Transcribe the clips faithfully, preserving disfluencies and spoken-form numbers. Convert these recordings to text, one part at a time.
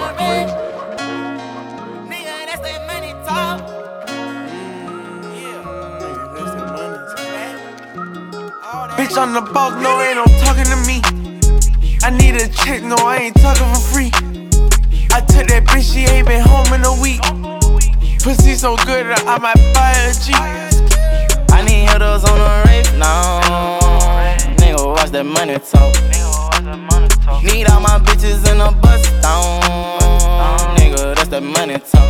Nigga, that's that money talk. Bitch, I'm the boss, no, ain't no talking to me. I need a check, no, I ain't talking for free. I took that bitch, she ain't been home in a week. Pussy so good, I might buy a G. I need hitters on the rape now. Nigga, watch that money talk. Need all my bitches in a bus down. Nigga, that's that money talk.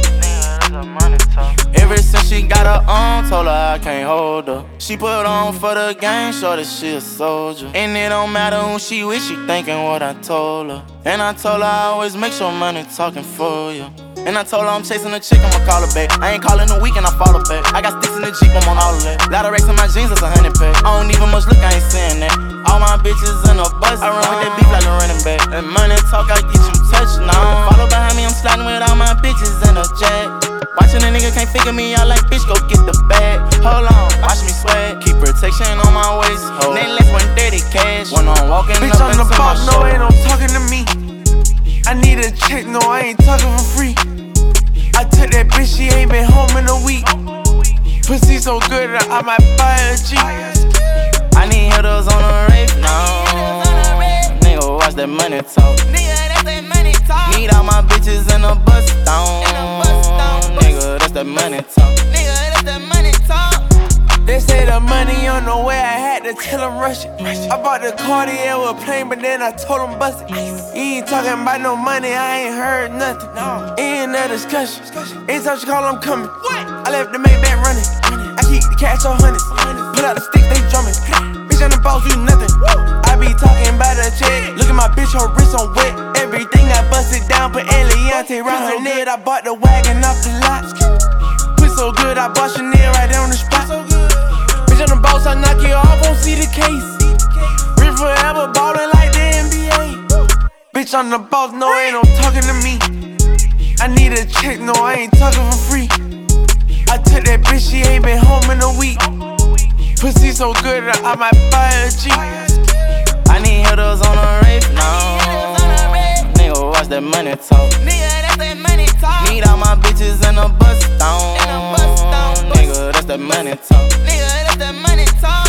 Ever since she got her on, told her I can't hold her. She put on for the game, show that she a soldier. And it don't matter who she with, she thinking what I told her. And I told her I always make sure money talking for you. And I told her I'm chasing a chick, I'ma call her back. I ain't calling a weekend, I follow back. I got sticks in the Jeep, I'm on all of that. Lot of racks in my jeans, that's a hundred pack. I don't even much look, I ain't saying that. All my bitches in a bus, I run with that beef like a running back. And money talk, I get you touched now. Follow behind me, I'm sliding with all my bitches in a jet. Watching a nigga can't figure me out like bitch, go get the bag. Hold on, watch me sweat. Keep protection on my waist. Nameless one dirty cash. When I'm walking Bitch, up I'm the into my boss, no, show. ain't no talking to me. I need a check, no, I ain't talking for free. I took that bitch, she ain't been home in a week. Pussy so good, I might buy a G. I need hitters on the rape now. Nigga, watch that money talk. Nigga, that's that money talk. Need all my bitches in a bus down. Nigga, that's that money talk. Nigga, that's that money talk. They say the money on the way, I had to tell them rush it. I bought the Cartier with a plane, but then I told them bust it. You ain't talking about no money, I ain't heard nothing. Ain't no discussion. Anytime she call, I'm coming. I left the Maybach running. I keep the cash on hundreds. Pull out the stick, they drumming. Bitch, I'm the boss, you nothing. I be talking about a check. Look at my bitch, her wrist on wet. Everything I busted down, put Eliante round her neck. I bought the wagon off the lot. Put so good, I bought Chanel right there on the spot. Bitch, I'm the boss, I knock you off, won't see the case. Rich forever, ballin' like the N B A. Bitch, I'm the boss, no, ain't no talking to me. I need a check, no, I ain't talking for free. I took that bitch, she ain't been home in a week. Pussy so good, I might buy a G. I need hitters on the rape now. Nigga, watch that money talk. Nigga, that's that money talk. Need all my bitches in a bus down. Nigga, that's that money talk. Nigga, that's that money talk.